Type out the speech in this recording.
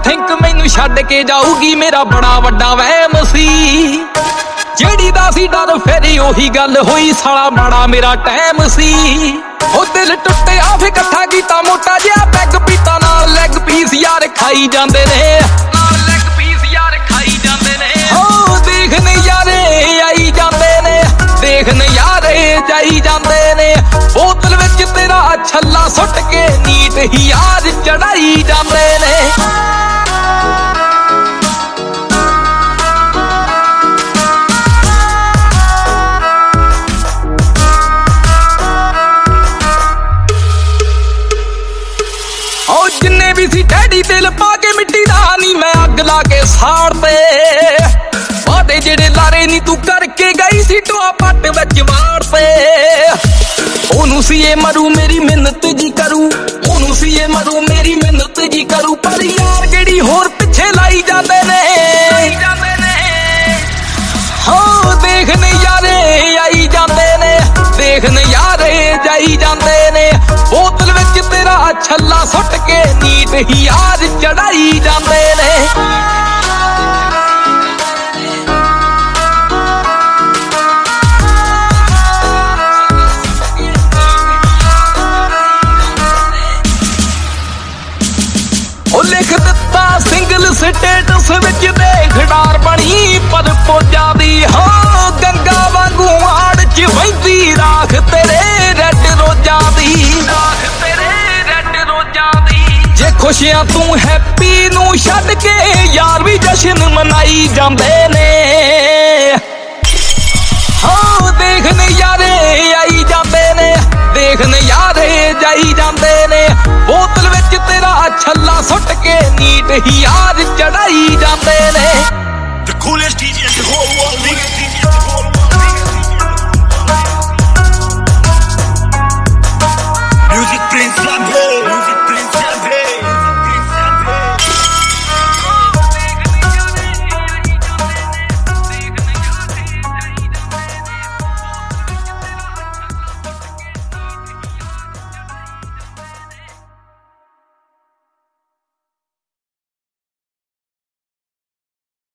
Think ਮੈਨੂੰ ਛੱਡ ਕੇ ਜਾਊਗੀ ਮੇਰਾ ਬੜਾ ਵੱਡਾ ਵਹਿਮ ਸੀ। ਜਿਹੜੀ ਦਾ ਸੀ ਡਰ ਫਿਰ ਉਹੀ ਗੱਲ ਹੋਈ, ਸਾਲਾ ਮਾੜਾ ਮੇਰਾ ਟਾਈਮ ਸੀ। ਉਹ ਦਿਲ ਟੁੱਟਿਆ ਫੇ ਇਕੱਠਾ ਕੀਤਾ ਮੋਟਾ ਜਿਹਾ ਪੈਗ ਪੀਤਾ, ਨਾਲ ਲੈਗ ਪੀਸ ਯਾਰ ਖਾਈ ਜਾਂਦੇ ਨੇ, ਨਾਲ ਲੈਗ ਪੀਸ ਯਾਰ ਖਾਈ ਜਾਂਦੇ ਨੇ। ਹੋ ਦੇਖ ਨਜ਼ਾਰੇ ਆਈ ਜਾਂਦੇ ਨੇ, ਦੇਖ ਨਜ਼ਾਰੇ ਜਾਈ ਜਾਂਦੇ ਨੇ। ਬੋਤਲ ਵਿੱਚ ਤੇਰਾ ਛੱਲਾ ਸੁੱਟ ਕੇ ਨੀਟ ਹੀ ਯਾਰ ਚੜਾਈ ਜਾਂਦੇ ਨੇ। ਜਿੰਨੇ ਵੀ ਸੀ ਡੈਡੀ ਦਿਲ ਪਾ ਕੇ ਮਿੱਟੀ ਦਾ ਨੀ ਮੈਂ ਅੱਗ ਲਾ ਕੇ ਸਾੜ ਤੇ। ਵਾਦੇ ਜਿਹੜੇ ਲਾਰੇ ਨੀ ਤੂੰ ਕਰਕੇ ਗਈ ਸੀ ਟੋਆ ਪੱਟ ਵਿੱਚ ਵਾੜ ਤੇ। ਉਹਨੂੰ ਸੀ ਇਹ ਮਰੂ ਮੇਰੀ ਮਿਹਨਤ ਜੀ ਕਰੂ, ਉਹਨੂੰ ਸੀ ਇਹ ਮਰੂ ਮੇਰੀ ਮਿਹਨਤ ਜੀ ਕਰੂ। ਪਰ ਯਾਰ ਜਿਹੜੀ ਹੋਰ ਪਿੱਛੇ ਲਾਈ ਜਾਂਦੇ ਨੇ, ਹੋ ਦੇਖ ਨਜ਼ਾਰੇ ਆਈ ਜਾਂਦੇ ਨੇ, ਦੇਖ ਨਜ਼ਾਰੇ ਜਾਈ ਜਾਂਦੇ ਨੇ। ਬੋਤਲ ਵਿੱਚ ਤੇਰਾ ਛੱਲਾ ਸੁੱਟ ਕੇ ਨੀਟ ਹੀ ਯਾਰ ਚੜਾਈ ਜਾਂਦੇ ਨੇ। ਉਹ ਲਿਖ ਦਿੱਤਾ ਸਿੰਗਲ ਸਟੇਟਸ ਵਿੱਚ ਦੇਖ ਡਾਰ ਬਣੀ ਪਰ ਫੌਜਾਂ ਦੀ। ਹਾਂ ਗੰਗਾ ਵਾਂਗੂ ਆੜ ਚ ਵਹਿੰਦੀ ਰਾਖ ਤੇਰੇ ਰੈਡ ਰੋਜ਼ਾਂ ਦੀ, ਰਾਖ ਤੇਰੇ ਰੈਡ ਰੋਜ਼ਾਂ ਦੀ। ਜੇ ਖੁਸ਼ੀਆਂ ਤੂੰ ਹੈਪੀ ਨੂੰ ਛੱਡ ਕੇ ਯਾਰ ਵੀ ਜਸ਼ਨ ਮਨਾਈ ਜਾਂਦੇ ਨੇ। ਹਾਂ ਦੇਖ ਨਜ਼ਾਰੇ ਆਈ ਜਾਂਦੇ ਨੇ, ਦੇਖ ਨਜ਼ਾਰੇ ਜਾਈ ਜਾਂਦੇ ਨੇ। ਬੋਤਲ ਵਿੱਚ ਤੇਰਾ ਛੱਲਾ ਸੁੱਟ ਕੇ ਨੀਟ ਹੀ ਯਾਰ ਚੜਾਈ ਜਾਂਦੇ ਨੇ। The coolest DJ in the whole world, nigga.